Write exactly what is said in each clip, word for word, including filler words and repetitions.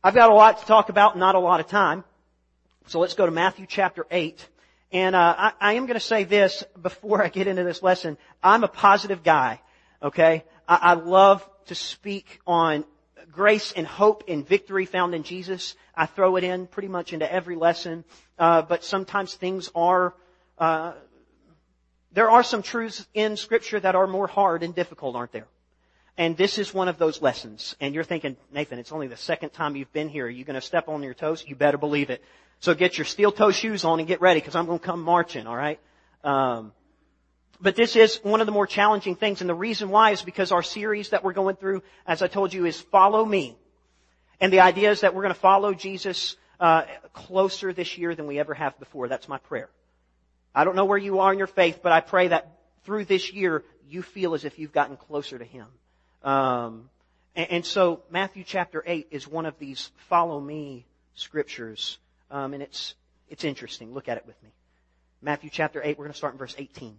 I've got a lot to talk about, not a lot of time. So let's go to Matthew chapter eight. And uh, I, I am going to say this before I get into this lesson. I'm a positive guy, okay? I, I love to speak on grace and hope and victory found in Jesus. I throw it in pretty much into every lesson. Uh, but sometimes things are, uh, there are some truths in Scripture that are more hard and difficult, aren't there? And this is one of those lessons. And you're thinking, Nathan, it's only the second time you've been here. Are you going to step on your toes? You better believe it. So get your steel toe shoes on and get ready, because I'm going to come marching, all right? Um, but this is one of the more challenging things. And the reason why is because our series that we're going through, as I told you, is Follow Me. And the idea is that we're going to follow Jesus uh, closer this year than we ever have before. That's my prayer. I don't know where you are in your faith, but I pray that through this year, you feel as if you've gotten closer to Him. Um, and, and so Matthew chapter eight is one of these follow me scriptures. Um, and it's, it's interesting. Look at it with me. Matthew chapter eight, we're going to start in verse eighteen.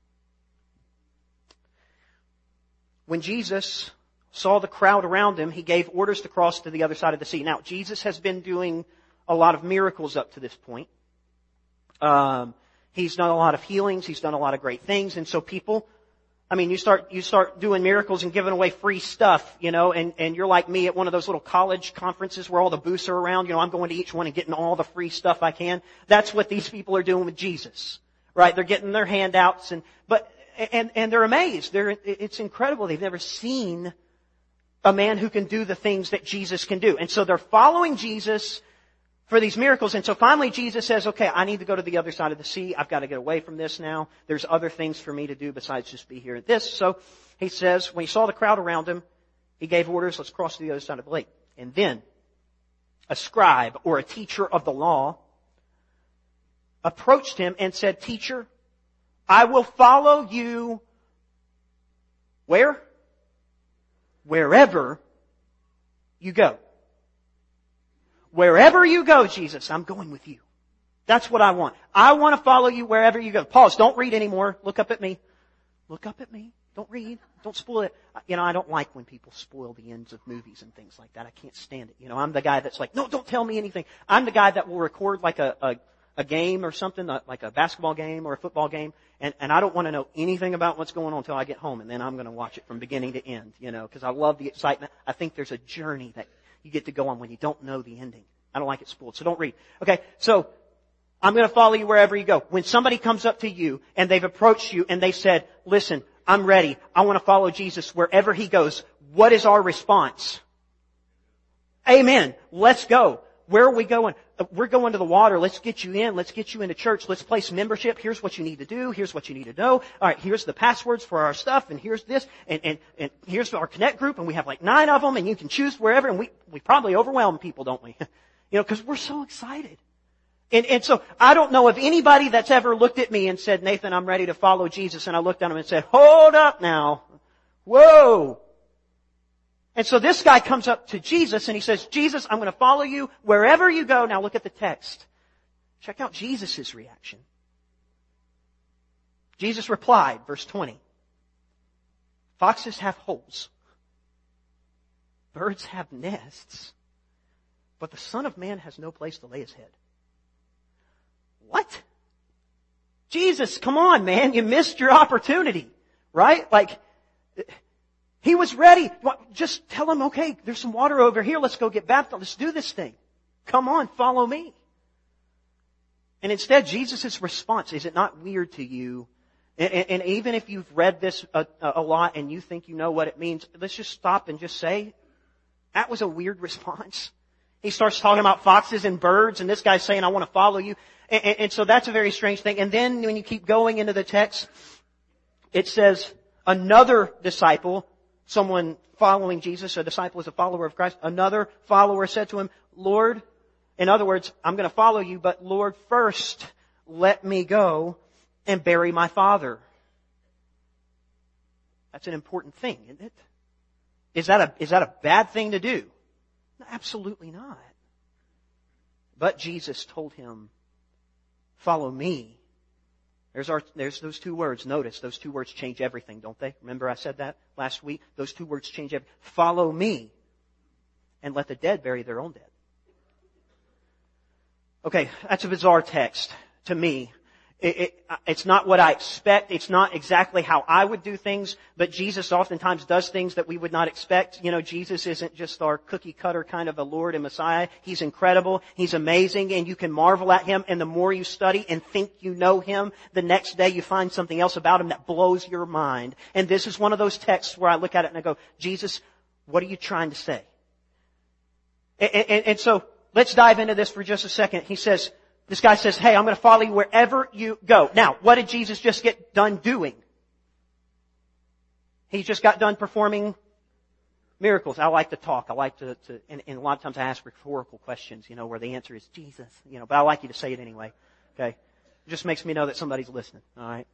When Jesus saw the crowd around Him, He gave orders to cross to the other side of the sea. Now, Jesus has been doing a lot of miracles up to this point. Um, he's done a lot of healings. He's done a lot of great things. And so people, I mean, you start, you start doing miracles and giving away free stuff, you know, and, and you're like me at one of those little college conferences where all the booths are around. You know, I'm going to each one and getting all the free stuff I can. That's what these people are doing with Jesus, right? They're getting their handouts and, but, and, and they're amazed. They're, it's incredible. They've never seen a man who can do the things that Jesus can do. And so they're following Jesus for these miracles. And so finally Jesus says, okay, I need to go to the other side of the sea. I've got to get away from this now. There's other things for me to do besides just be here at this. So He says, when He saw the crowd around Him, He gave orders, let's cross to the other side of the lake. And then a scribe or a teacher of the law approached Him and said, Teacher, I will follow you where? Wherever you go. Wherever you go, Jesus, I'm going with you. That's what I want. I want to follow you wherever you go. Pause. Don't read anymore. Look up at me. Look up at me. Don't read. Don't spoil it. You know, I don't like when people spoil the ends of movies and things like that. I can't stand it. You know, I'm the guy that's like, no, don't tell me anything. I'm the guy that will record like a, a, a game or something, like a basketball game or a football game, and, and I don't want to know anything about what's going on until I get home, and then I'm going to watch it from beginning to end, you know, because I love the excitement. I think there's a journey that you get to go on when you don't know the ending. I don't like it spoiled, so don't read. Okay, so I'm going to follow you wherever you go. When somebody comes up to you and they've approached you and they said, listen, I'm ready. I want to follow Jesus wherever He goes. What is our response? Amen. Let's go. Where are we going? We're going to the water. Let's get you in. Let's get you into church. Let's place membership. Here's what you need to do. Here's what you need to know. All right, here's the passwords for our stuff, and here's this, and, and, and here's our Connect group, and we have like nine of them, and you can choose wherever, and we, we probably overwhelm people, don't we? You know, because we're so excited. And, and so I don't know of anybody that's ever looked at me and said, Nathan, I'm ready to follow Jesus. And I looked at him and said, hold up now. Whoa. And so this guy comes up to Jesus and he says, Jesus, I'm going to follow you wherever you go. Now look at the text. Check out Jesus' reaction. Jesus replied, verse twenty, foxes have holes. Birds have nests. But the Son of Man has no place to lay His head. What? Jesus, come on, man. You missed your opportunity. Right? Like, He was ready. Just tell Him, okay, there's some water over here. Let's go get baptized. Let's do this thing. Come on, follow me. And instead, Jesus' response, is it not weird to you? And, and, and even if you've read this a, a lot and you think you know what it means, let's just stop and just say, that was a weird response. He starts talking about foxes and birds, and this guy's saying, I want to follow you. And, and, and so that's a very strange thing. And then when you keep going into the text, it says, another disciple, someone following Jesus, a disciple is a follower of Christ, another follower said to Him, Lord, in other words, I'm going to follow you, but Lord, first let me go and bury my father. That's an important thing, isn't it? Is that a, is that a bad thing to do? No, absolutely not. But Jesus told him, follow me. There's our, there's those two words. Notice, those two words change everything, don't they? Remember I said that last week? Those two words change everything. Follow me and let the dead bury their own dead. Okay, that's a bizarre text to me. It, it, it's not what I expect. It's not exactly how I would do things, but Jesus oftentimes does things that we would not expect. You know, Jesus isn't just our cookie cutter kind of a Lord and Messiah. He's incredible. He's amazing, and you can marvel at Him, and the more you study and think you know Him, the next day you find something else about Him that blows your mind. And this is one of those texts where I look at it and I go, Jesus, what are you trying to say? And, and, and so, let's dive into this for just a second. He says, this guy says, hey, I'm going to follow you wherever you go. Now, what did Jesus just get done doing? He just got done performing miracles. I like to talk. I like to, to and, and a lot of times I ask rhetorical questions, you know, where the answer is Jesus, you know, but I like you to say it anyway. Okay? It just makes me know that somebody's listening. All right?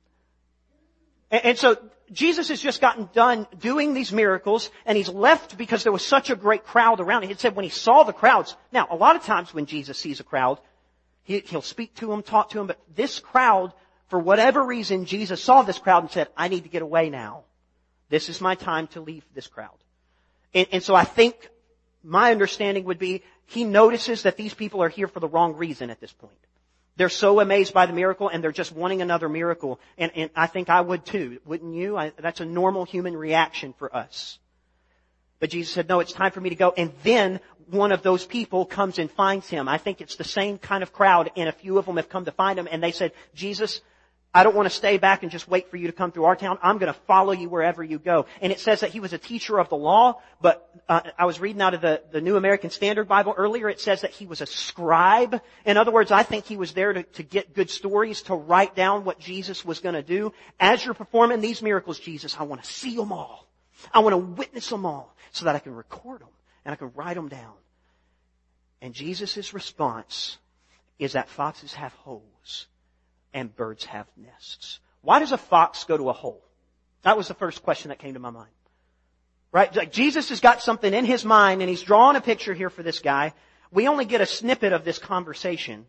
And, and so, Jesus has just gotten done doing these miracles, and He's left because there was such a great crowd around. He said when He saw the crowds, now, a lot of times when Jesus sees a crowd, he, He'll speak to them, talk to them, but this crowd, for whatever reason, Jesus saw this crowd and said, I need to get away now. This is my time to leave this crowd. And, and so I think my understanding would be, He notices that these people are here for the wrong reason at this point. They're so amazed by the miracle, and they're just wanting another miracle. And, and I think I would too. Wouldn't you? I, that's a normal human reaction for us. But Jesus said, no, it's time for me to go. And then one of those people comes and finds Him. I think it's the same kind of crowd, and a few of them have come to find Him. And they said, Jesus, I don't want to stay back and just wait for you to come through our town. I'm going to follow you wherever you go. And it says that He was a teacher of the law, but uh, I was reading out of the, the New American Standard Bible earlier. It says that He was a scribe. In other words, I think He was there to, to get good stories, to write down what Jesus was going to do. As you're performing these miracles, Jesus, I want to see them all. I want to witness them all so that I can record them and I can write them down. And Jesus' response is that foxes have holes and birds have nests. Why does a fox go to a hole? That was the first question that came to my mind. Right? Like Jesus has got something in His mind, and He's drawing a picture here for this guy. We only get a snippet of this conversation.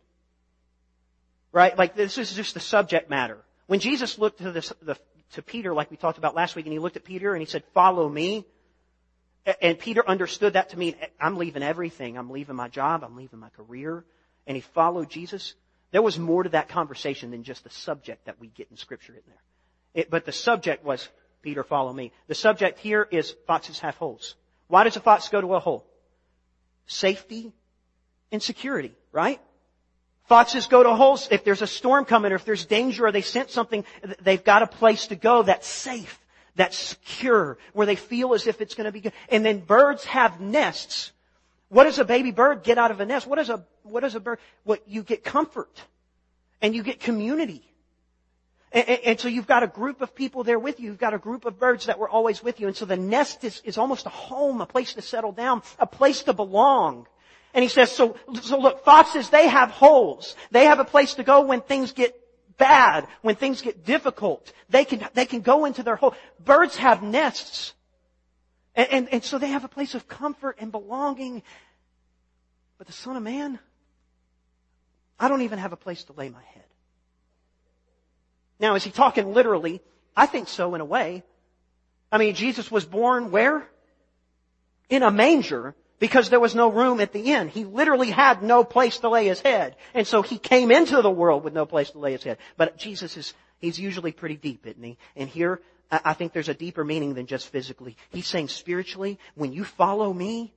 Right? Like this is just the subject matter. When Jesus looked to this, the, to Peter, like we talked about last week, and He looked at Peter and He said, follow me. And Peter understood that to mean, I'm leaving everything. I'm leaving my job. I'm leaving my career. And he followed Jesus. There was more to that conversation than just the subject that we get in Scripture in there. It, but the subject was, Peter, follow me. The subject here is foxes have holes. Why does a fox go to a hole? Safety and security, right? Foxes go to holes if there's a storm coming or if there's danger or they sense something. They've got a place to go that's safe, that's secure, where they feel as if it's going to be good. And then birds have nests. What does a baby bird get out of a nest? What does a, what does a bird, what, you get comfort. And you get community. And, and, and so you've got a group of people there with you. You've got a group of birds that were always with you. And so the nest is, is almost a home, a place to settle down, a place to belong. And he says, so, so look, foxes, they have holes. They have a place to go when things get bad, when things get difficult. They can, they can go into their hole. Birds have nests. And, and, and so they have a place of comfort and belonging. But the Son of Man, I don't even have a place to lay my head. Now, is he talking literally? I think so in a way. I mean, Jesus was born where? In a manger, because there was no room at the inn. He literally had no place to lay His head. And so He came into the world with no place to lay His head. But Jesus is, He's usually pretty deep, isn't He? And here, I think there's a deeper meaning than just physically. He's saying spiritually, when you follow me,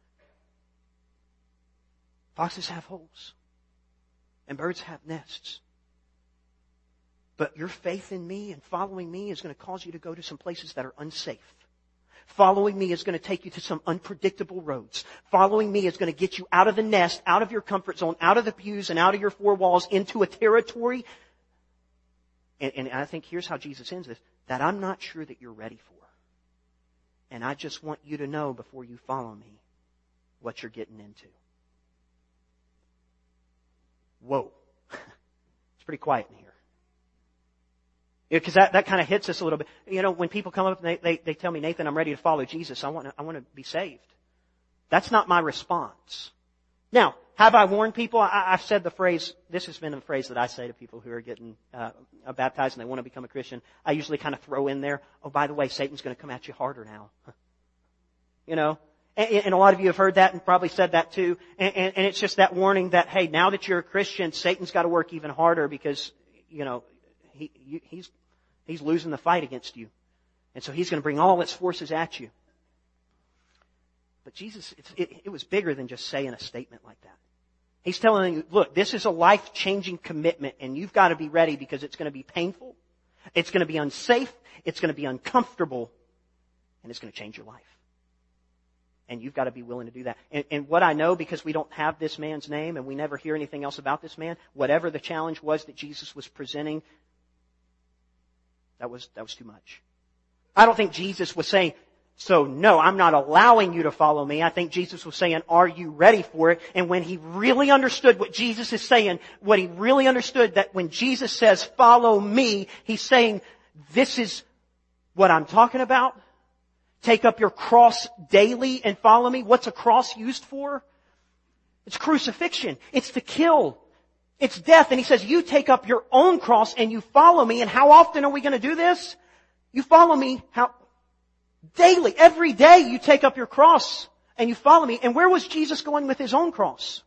foxes have holes and birds have nests. But your faith in me and following me is going to cause you to go to some places that are unsafe. Following me is going to take you to some unpredictable roads. Following me is going to get you out of the nest, out of your comfort zone, out of the pews and out of your four walls into a territory. And, and I think here's how Jesus ends this, that I'm not sure that you're ready for. And I just want you to know before you follow me what you're getting into. Whoa. It's pretty quiet in here. Because that, that kind of hits us a little bit. You know, when people come up and they, they, they tell me, Nathan, I'm ready to follow Jesus. I want to, I want to be saved. That's not my response. Now, have I warned people? I, I've said the phrase, this has been a phrase that I say to people who are getting uh, baptized and they want to become a Christian. I usually kind of throw in there, oh, by the way, Satan's going to come at you harder now. You know? And, and a lot of you have heard that and probably said that too. And, and, and it's just that warning that, hey, now that you're a Christian, Satan's got to work even harder because, you know, he, you, he's, he's losing the fight against you. And so he's going to bring all its forces at you. But Jesus, it's, it, it was bigger than just saying a statement like that. He's telling you, look, this is a life-changing commitment and you've got to be ready because it's going to be painful. It's going to be unsafe. It's going to be uncomfortable. And it's going to change your life. And you've got to be willing to do that. And, and what I know, because we don't have this man's name and we never hear anything else about this man, whatever the challenge was that Jesus was presenting, that was, that was too much. I don't think Jesus was saying, so no, I'm not allowing you to follow me. I think Jesus was saying, are you ready for it? And when he really understood what Jesus is saying, what he really understood that when Jesus says, follow me, he's saying, this is what I'm talking about. Take up your cross daily and follow me. What's a cross used for? It's crucifixion. It's to kill. It's death. And he says, you take up your own cross and you follow me. And how often are we going to do this? You follow me how daily, every day you take up your cross and you follow me. And where was Jesus going with his own cross?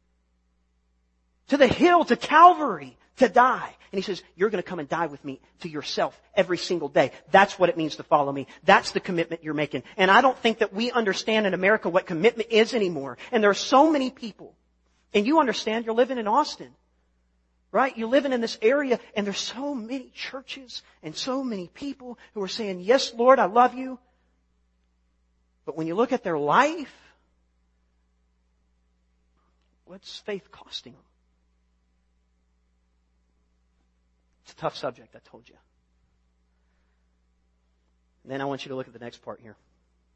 To the hill, to Calvary, to die. And he says, you're going to come and die with me to yourself every single day. That's what it means to follow me. That's the commitment you're making. And I don't think that we understand in America what commitment is anymore. And there are so many people. And you understand, you're living in Austin. Right? You're living in this area and there's so many churches and so many people who are saying, yes, Lord, I love you. But when you look at their life, what's faith costing them? It's a tough subject, I told you. And then I want you to look at the next part here.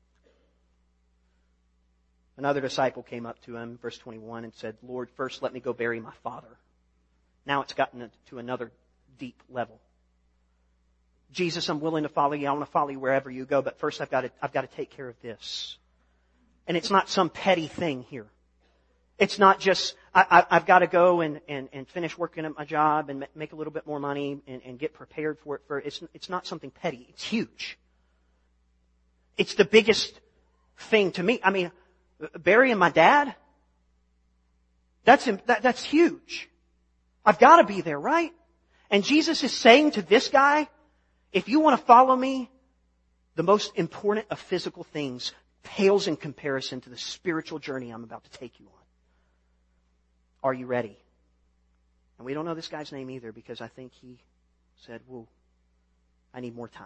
Another disciple came up to him, verse twenty-one, and said, Lord, first let me go bury my father. Now it's gotten to another deep level. Jesus, I'm willing to follow you. I want to follow you wherever you go, but first I've got to, I've got to take care of this. And it's not some petty thing here. It's not just, I, I, I've got to go and, and, and finish working at my job and make a little bit more money and, and get prepared for it. For it's, it's not something petty. It's huge. It's the biggest thing to me. I mean, burying my dad, that's, that, that's huge. I've got to be there, right? And Jesus is saying to this guy, if you want to follow me, the most important of physical things pales in comparison to the spiritual journey I'm about to take you on. Are you ready? And we don't know this guy's name either because I think he said, whoa, I need more time.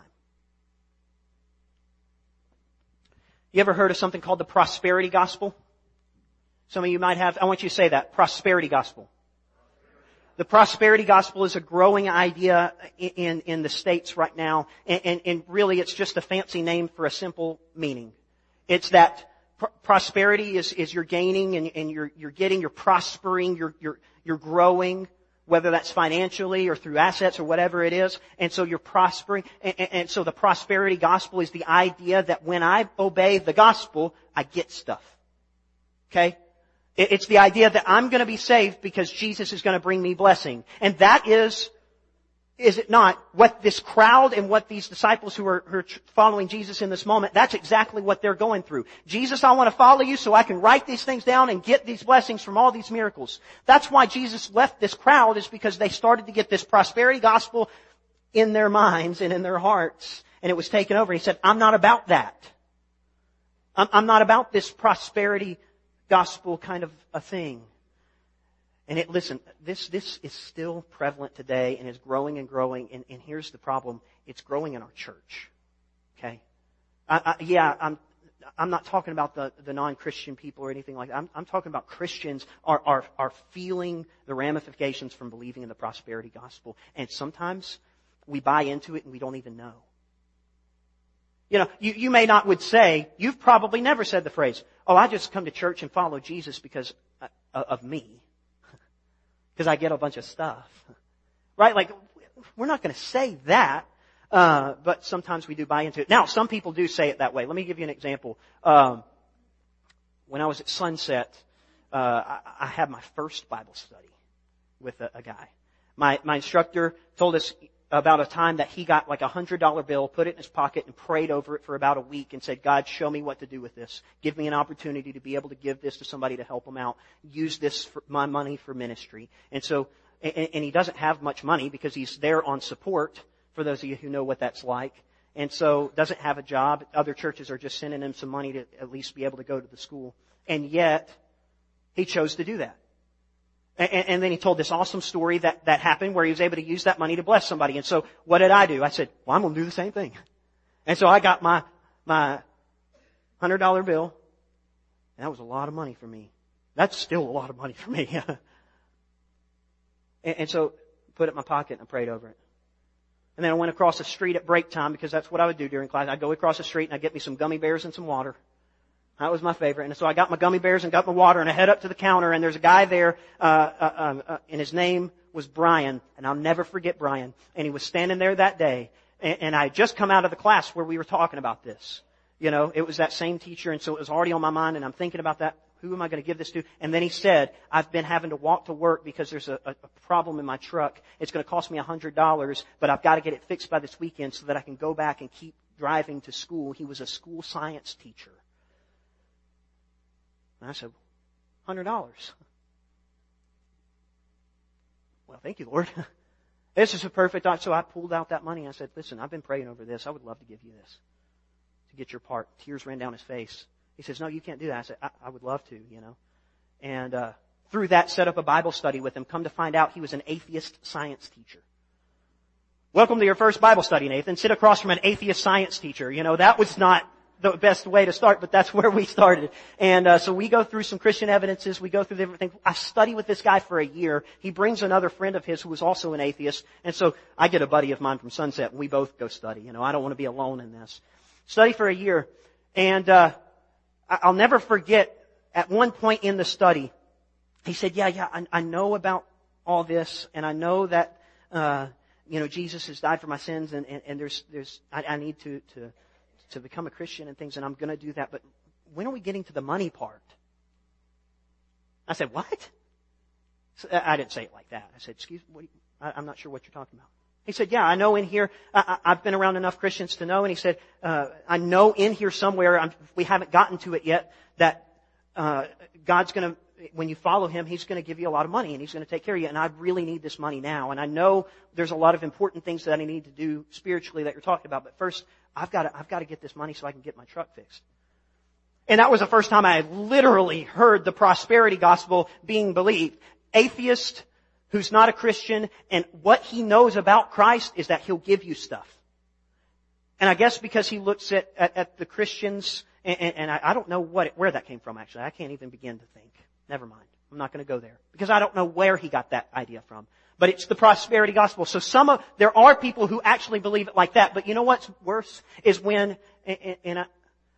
You ever heard of something called the prosperity gospel? Some of you might have. I want you to say that. Prosperity gospel. The prosperity gospel is a growing idea in, in the States right now. And, and, and really it's just a fancy name for a simple meaning. It's that pr- prosperity is, is you're gaining and, and you're, you're getting, you're prospering, you're, you're, you're growing, whether that's financially or through assets or whatever it is. And so you're prospering. And, and, and so the prosperity gospel is the idea that when I obey the gospel, I get stuff. Okay? It's the idea that I'm going to be saved because Jesus is going to bring me blessing. And that is, is it not, what this crowd and what these disciples who are, who are following Jesus in this moment, that's exactly what they're going through. Jesus, I want to follow you so I can write these things down and get these blessings from all these miracles. That's why Jesus left this crowd, is because they started to get this prosperity gospel in their minds and in their hearts. And it was taken over. He said, I'm not about that. I'm, I'm not about this prosperity gospel kind of a thing. And it, listen, this, this is still prevalent today and is growing and growing. And, and here's the problem. It's growing in our church. Okay? I, I, yeah, I'm, I'm not talking about the, the non-Christian people or anything like that. I'm, I'm talking about Christians are, are, are feeling the ramifications from believing in the prosperity gospel. And sometimes we buy into it and we don't even know. You know, you, you may not would say, you've probably never said the phrase, oh, I just come to church and follow Jesus because of me. Because I get a bunch of stuff. Right? Like, we're not going to say that. Uh, but sometimes we do buy into it. Now, some people do say it that way. Let me give you an example. Um, when I was at Sunset, uh, I, I had my first Bible study with a, a guy. My, my instructor told us, about a time that he got like a hundred dollar bill, put it in his pocket and prayed over it for about a week and said, God, show me what to do with this. Give me an opportunity to be able to give this to somebody to help them out. Use this for my money for ministry. And so, and, and he doesn't have much money because he's there on support, for those of you who know what that's like. And so doesn't have a job. Other churches are just sending him some money to at least be able to go to the school. And yet, he chose to do that. And, and then he told this awesome story that, that happened where he was able to use that money to bless somebody. And so what did I do? I said, well, I'm going to do the same thing. And so I got my, my hundred dollar bill. And that was a lot of money for me. That's still a lot of money for me. and, and so put it in my pocket and I prayed over it. And then I went across the street at break time because that's what I would do during class. I'd go across the street and I'd get me some gummy bears and some water. That was my favorite. And so I got my gummy bears and got my water and I head up to the counter and there's a guy there, uh, uh, uh, and his name was Brian. And I'll never forget Brian. And he was standing there that day. And, and I had just come out of the class where we were talking about this. You know, it was that same teacher. And so it was already on my mind and I'm thinking about that. Who am I going to give this to? And then he said, I've been having to walk to work because there's a, a problem in my truck. It's going to cost me a hundred dollars, but I've got to get it fixed by this weekend so that I can go back and keep driving to school. He was a school science teacher. And I said, hundred dollars. Well, thank you, Lord. This is a perfect option. So I pulled out that money and I said, listen, I've been praying over this. I would love to give you this to get your part. Tears ran down his face. He says, no, you can't do that. I said, I, I would love to, you know. And uh through that, set up a Bible study with him. Come to find out he was an atheist science teacher. Welcome to your first Bible study, Nathan. Sit across from an atheist science teacher. You know, that was not the best way to start, but that's where we started. And uh, so we go through some Christian evidences. We go through different things. I study with this guy for a year. He brings another friend of his who was also an atheist. And so I get a buddy of mine from Sunset, and we both go study. You know, I don't want to be alone in this. Study for a year. And uh I'll never forget, at one point in the study, he said, yeah, yeah, I, I know about all this, and I know that, uh, you know, Jesus has died for my sins, and, and, and there's, there's, I, I need to, to, to become a Christian and things, and I'm gonna do that, but when are we getting to the money part? I said, what? So I didn't say it like that. I said, excuse me, what do you, I, I'm not sure what you're talking about. He said, yeah, I know in here, I, I've been around enough Christians to know, and he said, uh, I know in here somewhere, I'm, we haven't gotten to it yet, that uh God's gonna, when you follow Him, He's gonna give you a lot of money, and He's gonna take care of you, and I really need this money now, and I know there's a lot of important things that I need to do spiritually that you're talking about, but first, I've got to, I've got to get this money so I can get my truck fixed. And that was the first time I had literally heard the prosperity gospel being believed. Atheist, who's not a Christian, and what he knows about Christ is that He'll give you stuff. And I guess because he looks at, at, at the Christians, and, and, and I, I don't know what it, where that came from, actually. I can't even begin to think. Never mind. I'm not going to go there. Because I don't know where he got that idea from. But it's the prosperity gospel. So some of, there are people who actually believe it like that. But you know what's worse is when, and, and I,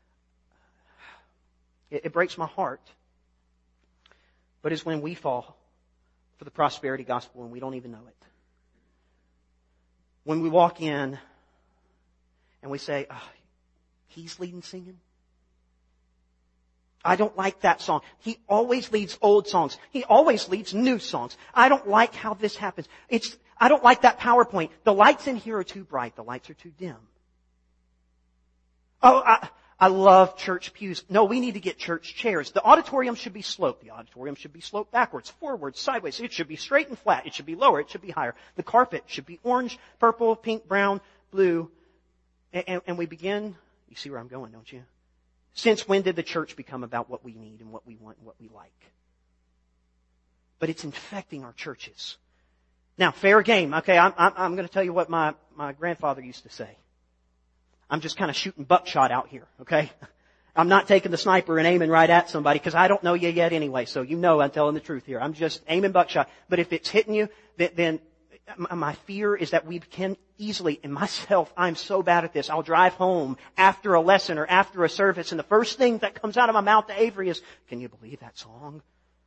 it, it breaks my heart, but is when we fall for the prosperity gospel and we don't even know it. When we walk in and we say, oh, he's leading singing. I don't like that song. He always leads old songs. He always leads new songs. I don't like how this happens. It's, I don't like that PowerPoint. The lights in here are too bright. The lights are too dim. Oh, I, I love church pews. No, we need to get church chairs. The auditorium should be sloped. The auditorium should be sloped backwards, forwards, sideways. It should be straight and flat. It should be lower. It should be higher. The carpet should be orange, purple, pink, brown, blue. And, and, and we begin, you see where I'm going, don't you? Since when did the church become about what we need and what we want and what we like? But it's infecting our churches. Now, fair game. Okay, I'm, I'm, I'm going to tell you what my, my grandfather used to say. I'm just kind of shooting buckshot out here, okay? I'm not taking the sniper and aiming right at somebody because I don't know you yet anyway, so you know I'm telling the truth here. I'm just aiming buckshot. But if it's hitting you, then, then my fear is that we can easily, and myself, I'm so bad at this. I'll drive home after a lesson or after a service, and the first thing that comes out of my mouth to Avery is, can you believe that song?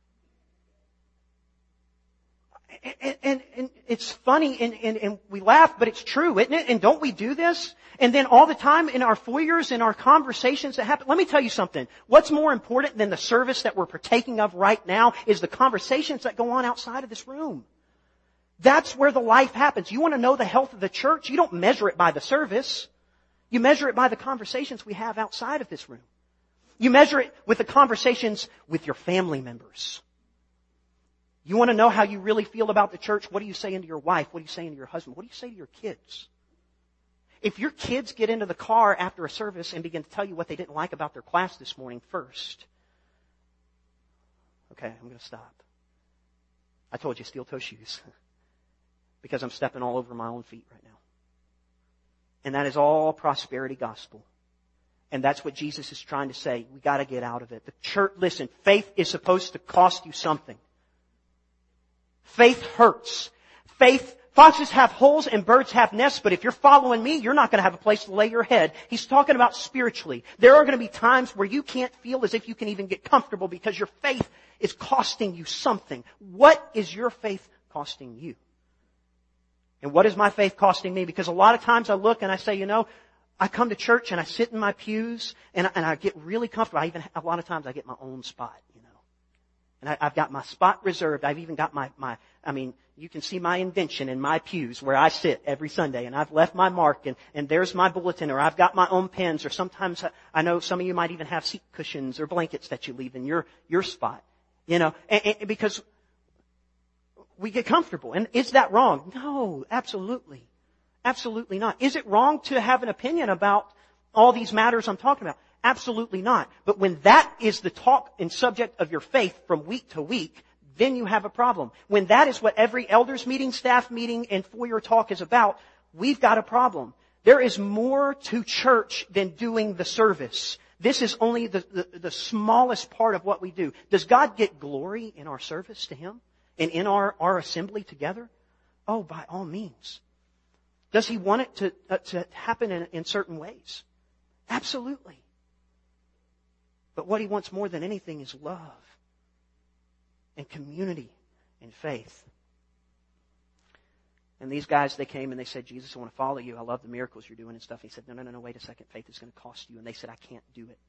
And, and, and it's funny, and, and, and we laugh, but it's true, isn't it? And don't we do this? And then all the time in our foyers, in our conversations that happen, let me tell you something. What's more important than the service that we're partaking of right now is the conversations that go on outside of this room. That's where the life happens. You want to know the health of the church? You don't measure it by the service. You measure it by the conversations we have outside of this room. You measure it with the conversations with your family members. You want to know how you really feel about the church? What do you say to your wife? What do you say to your husband? What do you say to your kids? If your kids get into the car after a service and begin to tell you what they didn't like about their class this morning first, okay, I'm going to stop. I told you, steel toe shoes. Because I'm stepping all over my own feet right now. And that is all prosperity gospel. And that's what Jesus is trying to say. We got to get out of it. The church, listen, faith is supposed to cost you something. Faith hurts. Faith, foxes have holes and birds have nests, but if you're following me, you're not going to have a place to lay your head. He's talking about spiritually. There are going to be times where you can't feel as if you can even get comfortable because your faith is costing you something. What is your faith costing you? And what is my faith costing me? Because a lot of times I look and I say, you know, I come to church and I sit in my pews and I, and I get really comfortable. I even, a lot of times I get my own spot, you know. And I, I've got my spot reserved. I've even got my, my, I mean, you can see my indention in my pews where I sit every Sunday, and I've left my mark, and, and there's my bulletin, or I've got my own pens, or sometimes I, I know some of you might even have seat cushions or blankets that you leave in your, your spot, you know, and, and because we get comfortable. And is that wrong? No, absolutely. Absolutely not. Is it wrong to have an opinion about all these matters I'm talking about? Absolutely not. But when that is the talk and subject of your faith from week to week, then you have a problem. When that is what every elders meeting, staff meeting, and four-year talk is about, we've got a problem. There is more to church than doing the service. This is only the, the, the smallest part of what we do. Does God get glory in our service to Him? And in our, our assembly together? Oh, by all means. Does He want it to, uh, to happen in, in certain ways? Absolutely. But what He wants more than anything is love and community and faith. And these guys, they came and they said, Jesus, I want to follow you. I love the miracles you're doing and stuff. And He said, no, no, no, no, wait a second. Faith is going to cost you. And they said, I can't do it.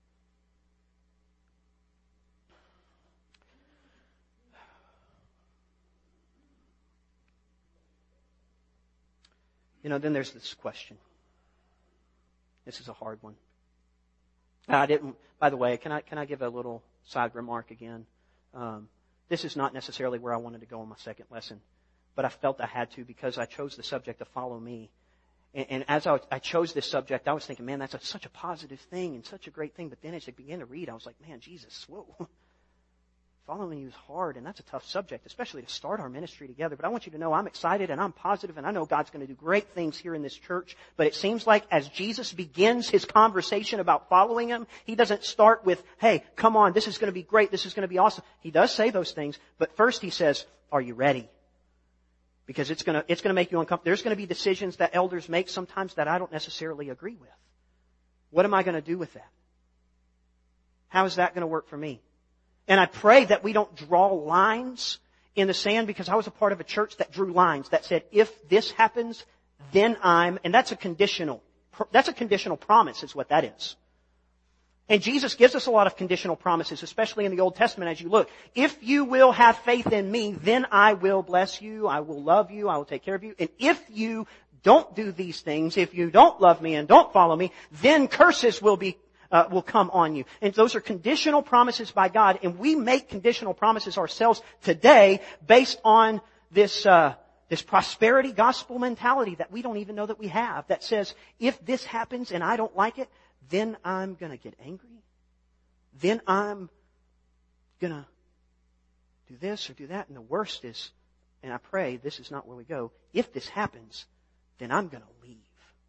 You know, then there's this question. This is a hard one. I didn't, by the way, can I, can I give a little side remark again? Um, this is not necessarily where I wanted to go in my second lesson, but I felt I had to because I chose the subject to follow me. And, and as I, I chose this subject, I was thinking, man, that's a, such a positive thing and such a great thing. But then as I began to read, I was like, man, Jesus, whoa. Following you is hard, and that's a tough subject, especially to start our ministry together. But I want you to know I'm excited and I'm positive, and I know God's going to do great things here in this church. But it seems like as Jesus begins His conversation about following Him, He doesn't start with, hey, come on, this is going to be great, this is going to be awesome. He does say those things, but first He says, are you ready? Because it's going to, it's going to make you uncomfortable. There's going to be decisions that elders make sometimes that I don't necessarily agree with. What am I going to do with that? How is that going to work for me? And I pray that we don't draw lines in the sand, because I was a part of a church that drew lines that said, if this happens, then I'm, and that's a conditional, that's a conditional promise is what that is. And Jesus gives us a lot of conditional promises, especially in the Old Testament as you look. If you will have faith in me, then I will bless you, I will love you, I will take care of you. And if you don't do these things, if you don't love me and don't follow me, then curses will be Uh, will come on you. And those are conditional promises by God, and we make conditional promises ourselves today based on this uh, this prosperity gospel mentality that we don't even know that we have, that says, if this happens and I don't like it, then I'm going to get angry. Then I'm going to do this or do that. And the worst is, and I pray this is not where we go, if this happens, then I'm going to leave.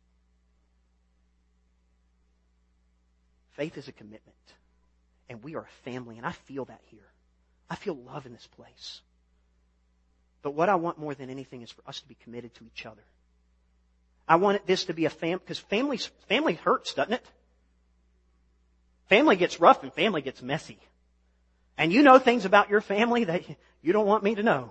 Faith is a commitment. And we are a family, and I feel that here. I feel love in this place. But what I want more than anything is for us to be committed to each other. I want this to be a family, because family, family hurts, doesn't it? Family gets rough and family gets messy. And you know things about your family that you don't want me to know.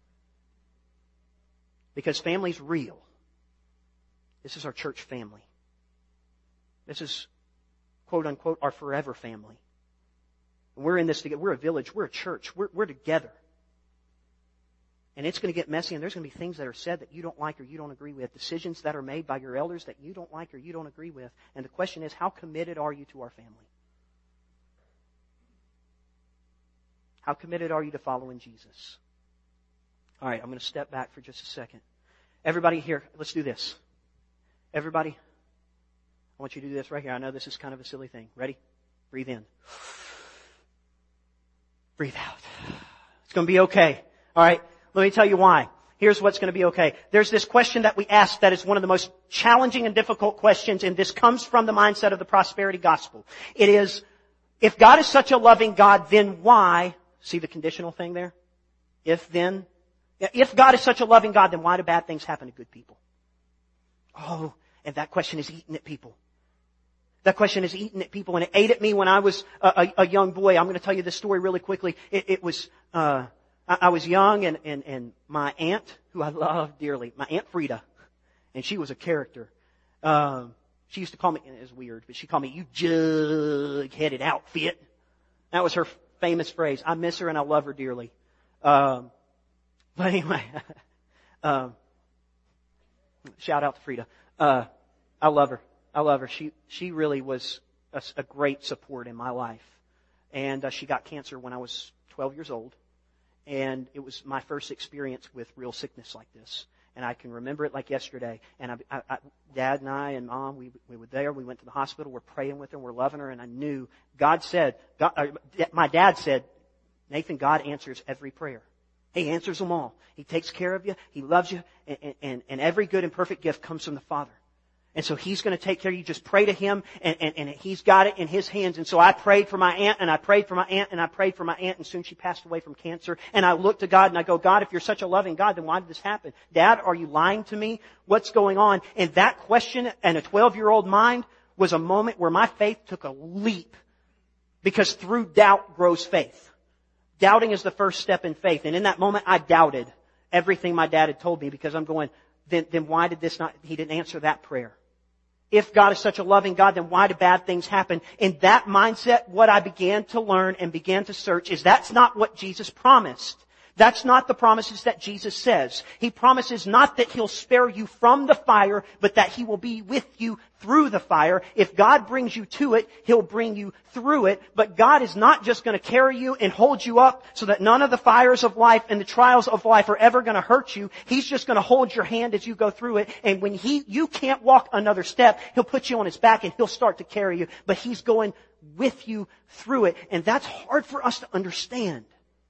Because family's real. This is our church family. This is, quote unquote, our forever family. And we're in this together. We're a village. We're a church. We're, we're together. And it's going to get messy, and there's going to be things that are said that you don't like or you don't agree with, decisions that are made by your elders that you don't like or you don't agree with. And the question is, how committed are you to our family? How committed are you to following Jesus? All right, I'm going to step back for just a second. Everybody here, let's do this. Everybody, I want you to do this right here. I know this is kind of a silly thing. Ready? Breathe in. Breathe out. It's going to be okay. All right, let me tell you why. Here's what's going to be okay. There's this question that we ask that is one of the most challenging and difficult questions, and this comes from the mindset of the prosperity gospel. It is, if God is such a loving God, then why, see the conditional thing there? If then, if God is such a loving God, then why do bad things happen to good people? Oh, and that question is eating at people. That question is eating at people, and it ate at me when I was a, a, a young boy. I'm going to tell you this story really quickly. It, it was, uh, I, I was young, and, and, and my aunt, who I love dearly, my Aunt Frida, and she was a character. Um, she used to call me, and it was weird, but she called me, you jug-headed outfit. That was her famous phrase. I miss her and I love her dearly. Um, but anyway, um, shout out to Frida. Uh, I love her. I love her. She she really was a, a great support in my life. And uh, she got cancer when I was twelve years old. And it was my first experience with real sickness like this. And I can remember it like yesterday. And I, I, I, Dad and I and Mom, we we were there. We went to the hospital. We're praying with her. We're loving her. And I knew God said, God, uh, my dad said, Nathan, God answers every prayer. He answers them all. He takes care of you. He loves you. And, and, and every good and perfect gift comes from the Father. And so He's going to take care of you. Just pray to Him, and, and, and He's got it in His hands. And so I prayed for my aunt, and I prayed for my aunt, and I prayed for my aunt, and soon she passed away from cancer. And I looked to God, and I go, God, if you're such a loving God, then why did this happen? Dad, are you lying to me? What's going on? And that question in a twelve-year-old mind was a moment where my faith took a leap. Because through doubt grows faith. Doubting is the first step in faith. And in that moment, I doubted everything my dad had told me, because I'm going, then, then why did this not, He didn't answer that prayer? If God is such a loving God, then why do bad things happen? In that mindset, what I began to learn and began to search is that's not what Jesus promised. That's not the promises that Jesus says. He promises not that He'll spare you from the fire, but that He will be with you through the fire. If God brings you to it, He'll bring you through it. But God is not just going to carry you and hold you up so that none of the fires of life and the trials of life are ever going to hurt you. He's just going to hold your hand as you go through it. And when He, you can't walk another step, He'll put you on His back and He'll start to carry you. But He's going with you through it. And that's hard for us to understand.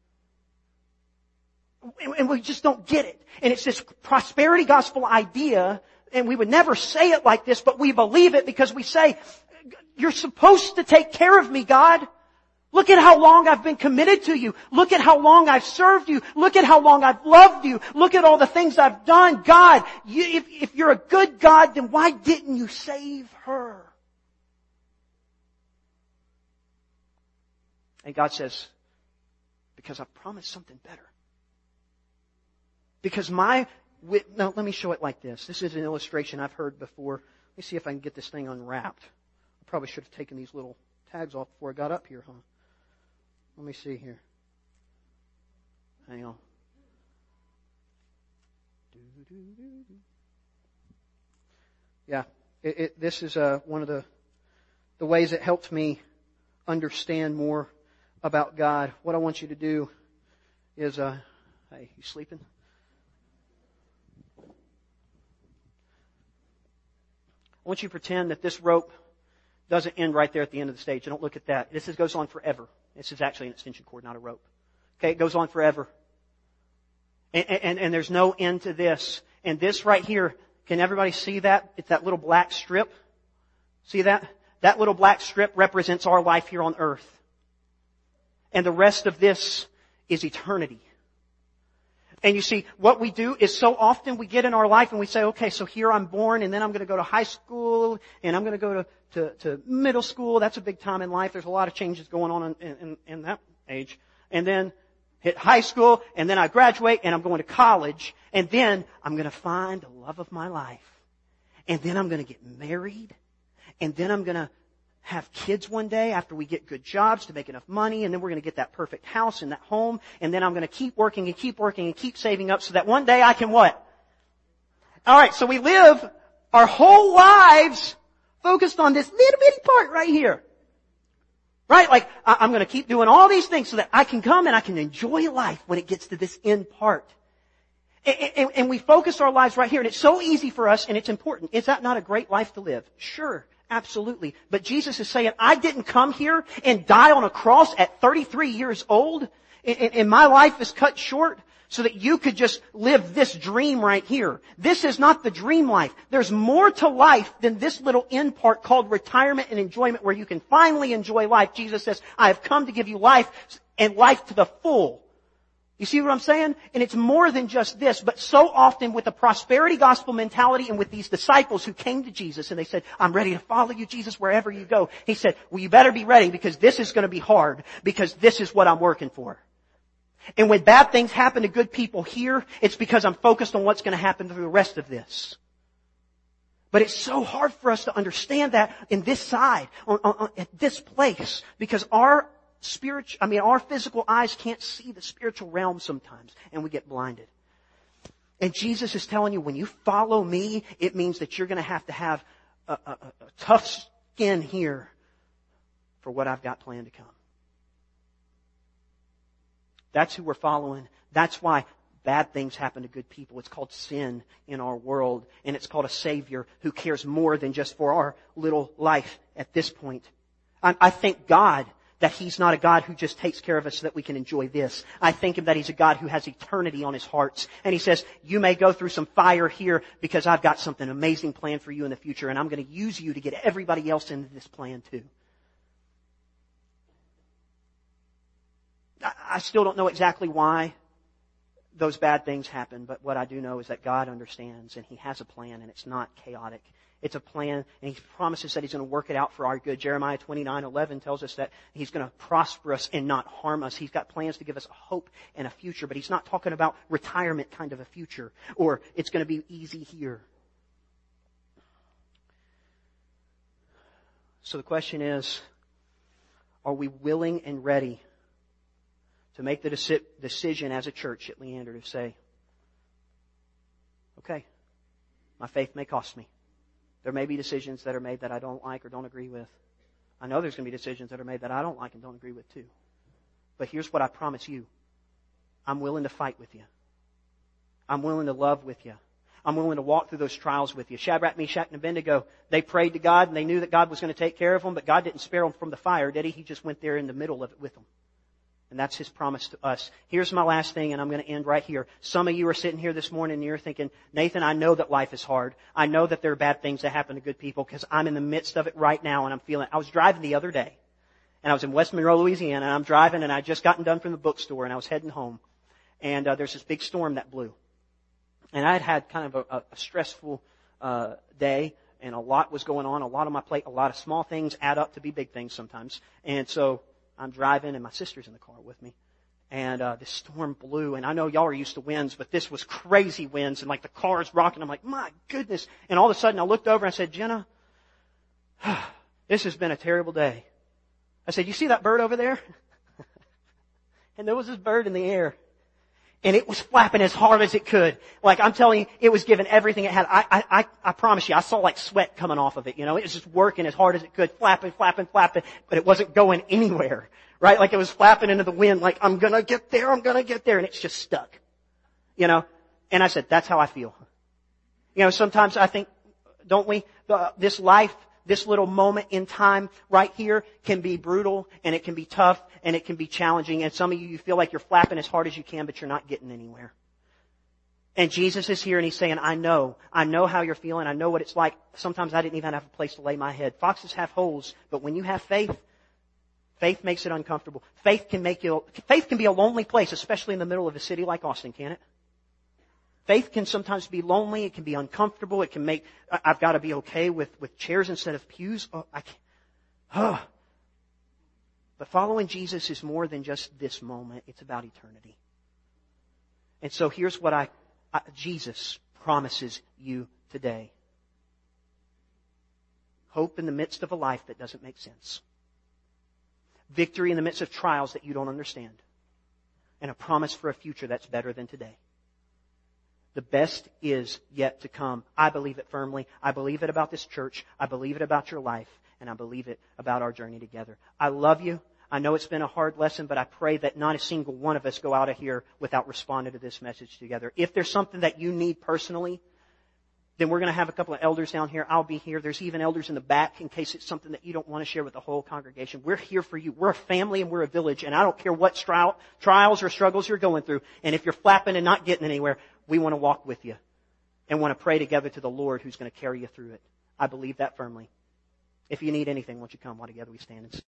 And we just don't get it. And it's this prosperity gospel idea, and we would never say it like this, but we believe it because we say, you're supposed to take care of me, God. Look at how long I've been committed to you. Look at how long I've served you. Look at how long I've loved you. Look at all the things I've done. God, you, if, if you're a good God, then why didn't you save her? And God says, because I've promised something better. Because my, now let me show it like this. This is an illustration I've heard before. Let me see if I can get this thing unwrapped. I probably should have taken these little tags off before I got up here, huh? Let me see here. Hang on. Yeah, it, it, this is uh, one of the the ways it helped me understand more about God. What I want you to do is, uh, hey, you sleeping? I want you to pretend that this rope doesn't end right there at the end of the stage. Don't look at that. This is, goes on forever. This is actually an extension cord, not a rope. Okay, it goes on forever. And, and, and there's no end to this. And this right here, can everybody see that? It's that little black strip. See that? That little black strip represents our life here on earth. And the rest of this is eternity. And you see, what we do is so often we get in our life and we say, okay, so here I'm born, and then I'm going to go to high school, and I'm going to go to, to, to middle school. That's a big time in life. There's a lot of changes going on in, in, in that age. And then hit high school, and then I graduate, and I'm going to college, and then I'm going to find the love of my life. And then I'm going to get married, and then I'm going to have kids one day after we get good jobs to make enough money, and then we're going to get that perfect house and that home, and then I'm going to keep working and keep working and keep saving up so that one day I can what? Alright, so we live our whole lives focused on this little bitty part right here. Right? Like, I'm going to keep doing all these things so that I can come and I can enjoy life when it gets to this end part. And, and, and we focus our lives right here, and it's so easy for us, and it's important. Is that not a great life to live? Sure. Absolutely. But Jesus is saying, I didn't come here and die on a cross at thirty-three years old, and, and my life is cut short so that you could just live this dream right here. This is not the dream life. There's more to life than this little end part called retirement and enjoyment where you can finally enjoy life. Jesus says, I have come to give you life and life to the full. You see what I'm saying? And it's more than just this, but so often with the prosperity gospel mentality and with these disciples who came to Jesus and they said, I'm ready to follow you, Jesus, wherever you go. He said, well, you better be ready because this is going to be hard because this is what I'm working for. And when bad things happen to good people here, it's because I'm focused on what's going to happen through the rest of this. But it's so hard for us to understand that in this side, on, on, at this place, because our spiritual, I mean, our physical eyes can't see the spiritual realm sometimes, and we get blinded. And Jesus is telling you, when you follow me, it means that you're going to have to have a, a, a tough skin here for what I've got planned to come. That's who we're following. That's why bad things happen to good people. It's called sin in our world, and it's called a Savior who cares more than just for our little life at this point. I, I thank God that He's not a God who just takes care of us so that we can enjoy this. I thank Him that He's a God who has eternity on His hearts. And He says, you may go through some fire here because I've got something amazing planned for you in the future, and I'm going to use you to get everybody else into this plan too. I still don't know exactly why those bad things happen, but what I do know is that God understands and He has a plan, and it's not chaotic. It's a plan, and He promises that He's going to work it out for our good. Jeremiah twenty-nine eleven tells us that He's going to prosper us and not harm us. He's got plans to give us a hope and a future, but He's not talking about retirement kind of a future, or it's going to be easy here. So the question is, are we willing and ready to make the deci- decision as a church at Leander to say, okay, my faith may cost me. There may be decisions that are made that I don't like or don't agree with. I know there's going to be decisions that are made that I don't like and don't agree with too. But here's what I promise you. I'm willing to fight with you. I'm willing to love with you. I'm willing to walk through those trials with you. Shadrach, Meshach, and Abednego, they prayed to God and they knew that God was going to take care of them, but God didn't spare them from the fire, did He? He just went there in the middle of it with them. And that's His promise to us. Here's my last thing, and I'm going to end right here. Some of you are sitting here this morning and you're thinking, Nathan, I know that life is hard. I know that there are bad things that happen to good people because I'm in the midst of it right now and I'm feeling it. I was driving the other day, and I was in West Monroe, Louisiana, and I'm driving, and I just gotten done from the bookstore, and I was heading home. And uh, there's this big storm that blew. And I had had kind of a, a stressful uh, day, and a lot was going on, a lot on my plate, a lot of small things add up to be big things sometimes. And so I'm driving, and my sister's in the car with me. And uh, this storm blew, and I know y'all are used to winds, but this was crazy winds, and like the car's rocking. I'm like, my goodness. And all of a sudden I looked over and I said, Jenna, this has been a terrible day. I said, you see that bird over there? And there was this bird in the air. And it was flapping as hard as it could. Like, I'm telling you, it was giving everything it had. I, I, I, I promise you, I saw like sweat coming off of it, you know. It was just working as hard as it could, flapping, flapping, flapping, but it wasn't going anywhere, right? Like it was flapping into the wind, like, I'm gonna get there, I'm gonna get there, and it's just stuck, you know. And I said, that's how I feel. You know, sometimes I think, don't we, the, this life, this little moment in time right here can be brutal, and it can be tough, and it can be challenging. And some of you, you feel like you're flapping as hard as you can, but you're not getting anywhere. And Jesus is here, and He's saying, I know. I know how you're feeling. I know what it's like. Sometimes I didn't even have a place to lay my head. Foxes have holes, but when you have faith, faith makes it uncomfortable. Faith can make you, faith can be a lonely place, especially in the middle of a city like Austin, can't it? Faith can sometimes be lonely. It can be uncomfortable. It can make, I've got to be okay with, with chairs instead of pews. Oh, I can't. Oh. But following Jesus is more than just this moment. It's about eternity. And so here's what I, I Jesus promises you today. Hope in the midst of a life that doesn't make sense. Victory in the midst of trials that you don't understand. And a promise for a future that's better than today. The best is yet to come. I believe it firmly. I believe it about this church. I believe it about your life. And I believe it about our journey together. I love you. I know it's been a hard lesson, but I pray that not a single one of us go out of here without responding to this message together. If there's something that you need personally, then we're going to have a couple of elders down here. I'll be here. There's even elders in the back in case it's something that you don't want to share with the whole congregation. We're here for you. We're a family and we're a village. And I don't care what stri- trials or struggles you're going through. And if you're flapping and not getting anywhere, we want to walk with you and want to pray together to the Lord who's going to carry you through it. I believe that firmly. If you need anything, won't you come while together we stand and